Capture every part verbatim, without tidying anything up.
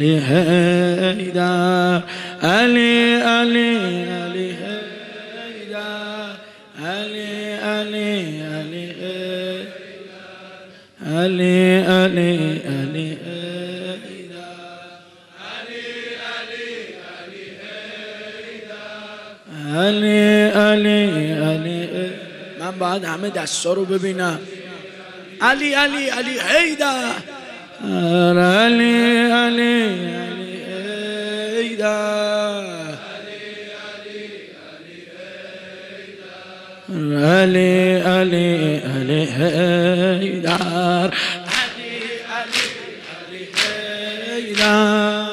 علی حیدر علی علی علی حیدر علی علی علی حیدر علی علی علی علی علی علی من باید همه دستا رو ببینم. علی علی علی حیدر علی علی علی حیدر علی علی علی حیدر علی علی علی حیدر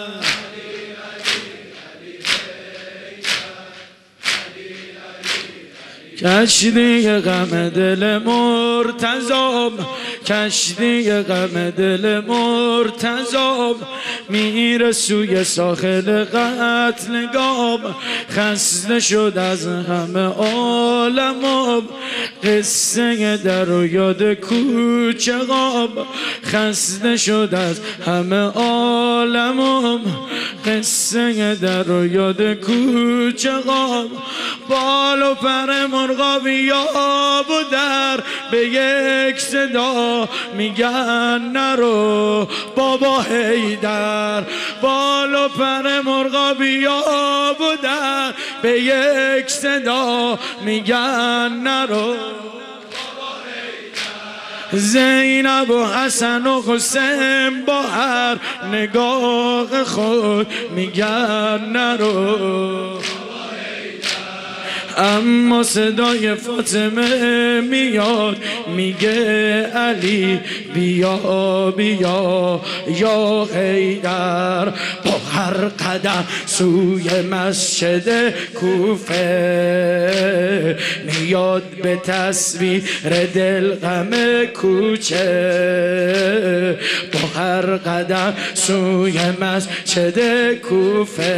کشتی غم دل مرتضی کشتی غم دل مرتضی میره سوی ساحل قتلگاه خسته شد از همه عالم قصه در و یاد کوچه قاب خسته شد از همه عالم قصه در و یاد کوچه قاب بال و پر مرغابی یاب و در به یک صدا میگن نرو بابا حیدر بال و پر مرغابی یاب و در به یک صدا میگن نرو زینب و حسن و حسین با هر نگاه خود میگن نرو اما صدای فاطمه میاد میگه علی بیا بیا یا حیدر با هر قدم سوی مسجد کوفه میاد به تصویر دل غم کوچه با هر قدم سوی مسجد کوفه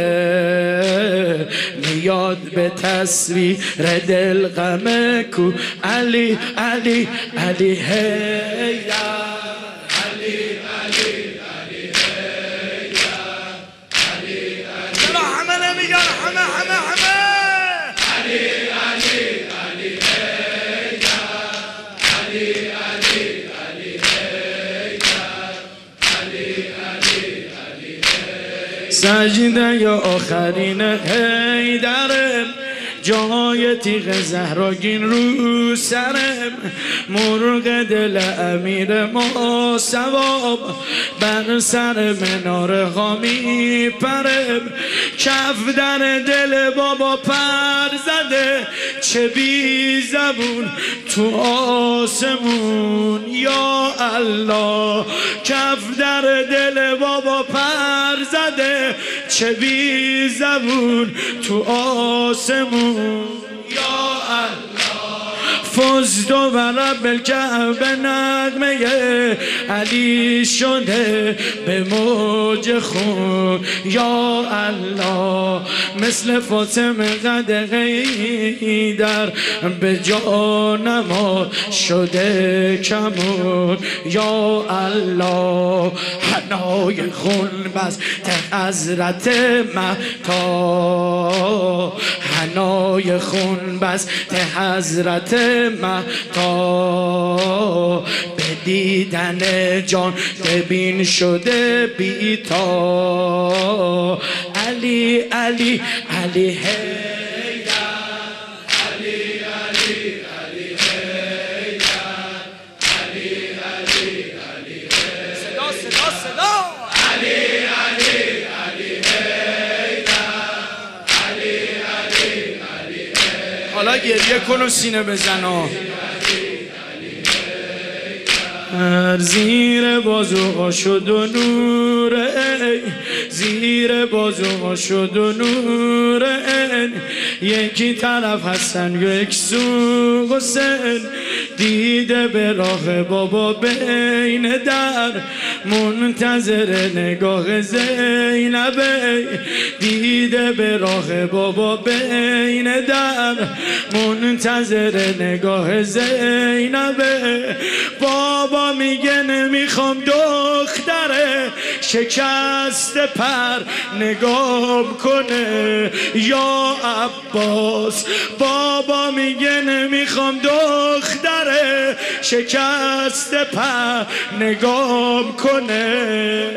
میاد به تصویر دل غم کو علی علی علی حیدر علی علی علی حیدر علی علی چرا همه نمیگن همه همه همه علی علی علی حیدر علی علی علی حیدر علی علی علی سجده یا آخرین حیدر جای تیغ زهراگین رو سرم مرغ دل امیر ما ثواب بر سر مناره ها می پرم کف در دل بابا پر زده چه بی زبون تو آسمون یا الله کف در دل بابا پر زده چه بی زبون تو آسمون یا الله فزد و رب الکعبه نغمه علی شده به موج خون یا الله مثل فاطمه قد حیدر به جانم شده کمون یا الله حنای خون بس حضرت مهتا حنای خون بس حضرت مهتا به دیدن جان ببین شده بیتا علی علی علی حیدر علی علی علی حیدر علی علی علی صدا صدا صدا علی علی علی حیدر علی علی علی حالا گریه کن و سینه بزن زیر بازوها شد و نور ای زیر بازوها شد و نور ای حسین، یکی طرف حسن یک سو حسین. دیده به راه بابا بین در، منتظر نگاه زینبه. دیده به راه بابا بین در، منتظر نگاه زینبه. بابا میگه نمیخوام دختره شکست پر نگام کنه یا عباس. بابا میگه نمیخوام دختره شکست پر نگام کنه.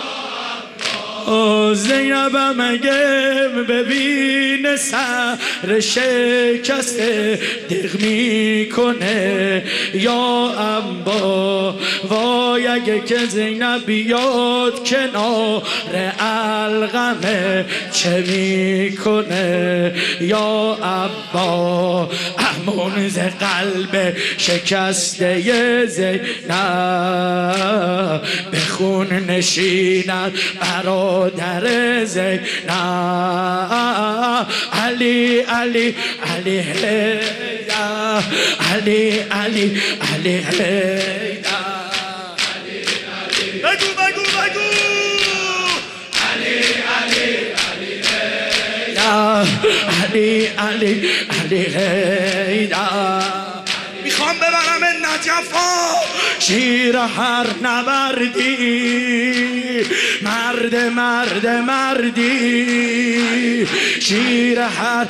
او زینبم اگه ببینه سر شکسته دق میکنه یا ابا. وای اگه که زینب بیاد کنار القمه چه میکنه یا ابا. امون ز قلب شکسته زینب بخون نشیند برادر زینب. علی علی علی حیدر، علی علی علی حیدر. بگو بگو بگو علی علی علی حیدر، علی علی علی حیدر. میخوام ببرم نجفا شیر هر نبردی، مرد مرد مردی. شیر هر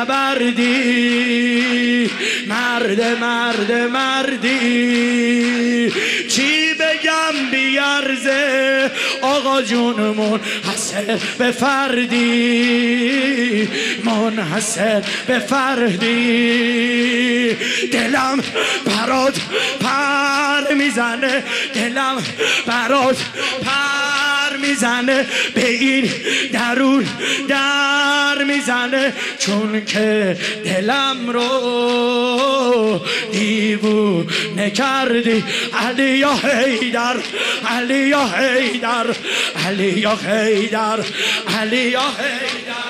نبردی، مرد مرد مردی. چی بگم بیارزه آقا جونمون حسر به فردی، منحصر به فردی. دلم برات پر میزنه، دلم برات پر میزنه، به این درون در میزنه. چون که دلم رو دیوونه کردی. علی یا حیدر، علی یا حیدر، علی یا حیدر، علی یا حیدر.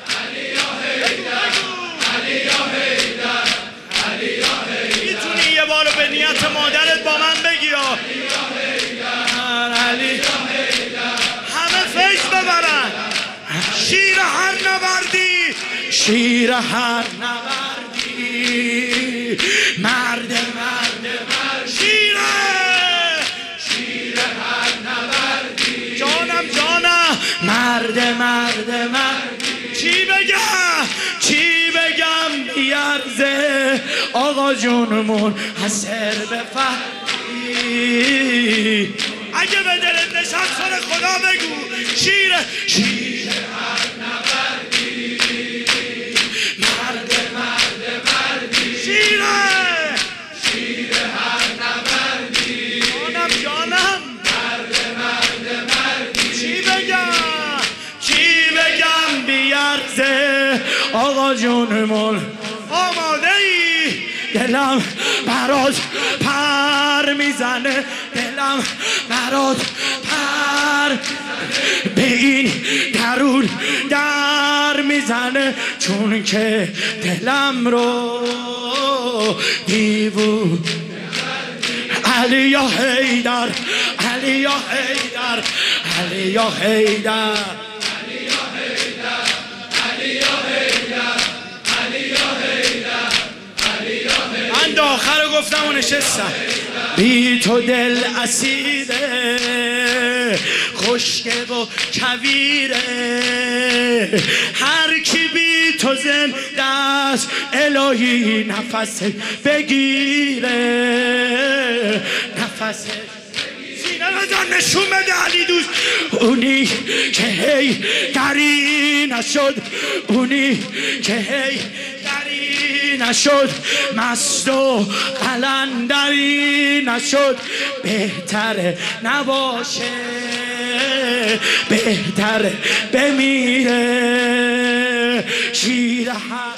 میتونی یه بارو به نیت مادرت با من بگی یا علی. همه فیض ببرن. شیر هر نبردی، شیر هر نبردی. مرد مرد مرد شیره، شیر هر نبردی. جانم جانم مرد مرد مرد. چی بگم چی بگم بیارزه آقا جونمون حسر بفردی. اگه به دلت نشست سر خدا بگو شیر شیر هر نبردی، مرد مرد مردی. شیره شیر هر نبردی، جانم جانم مرد مرد مردی. چی بگم چی بگم بیارزه آقا جونمون. آماده ای؟ دلم برات پر میزنه، دلم برات پر به این درون در میزنه. چون که دلم رو دیوو. علی یا حیدر، علی یا حیدر، علی یا حیدر. من آخر رو گفتم و نشستم. بی تو دل اسیره، خشکه و کویره. هر کی بی تو زنده است الهی نفس بگیره، نفس بزن نشون بده علی دوست. اونی که هی دری نشد، اونی که هی دری نشد، مست و قلندری نشد. بهتره نباشه، بهتره بمیره. شیر